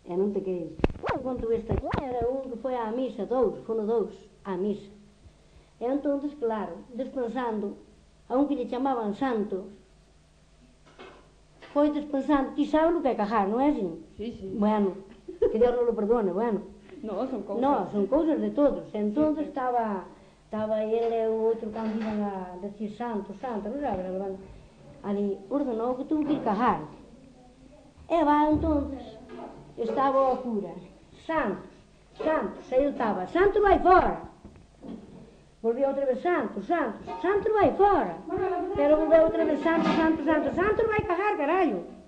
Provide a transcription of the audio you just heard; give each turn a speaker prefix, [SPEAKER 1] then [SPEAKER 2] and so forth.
[SPEAKER 1] E non te queres. Conto esta aquí, era un que foi á misa, foron dous á misa. E entonces, claro, despensando a un que lle chamaban santo, foi despensando, ti sabes o que é cajar, non é así?
[SPEAKER 2] Sí, sí.
[SPEAKER 1] Bueno, que Dios non lo perdone, bueno.
[SPEAKER 2] No, son cousas.
[SPEAKER 1] No, son cousas de todos. Entonces estaba ele e o outro cando iban a decir santo, santo, non sabes, ali ordenou que tuvo que ir cajar. E va, entonces, estaba o cura, santos, santos, e eu estaba, santo vai fora. Volvía outra vez, santo, santo, santo vai fora. Pero volveu outra vez, santo, santo, santo, santo vai cagar, carallo.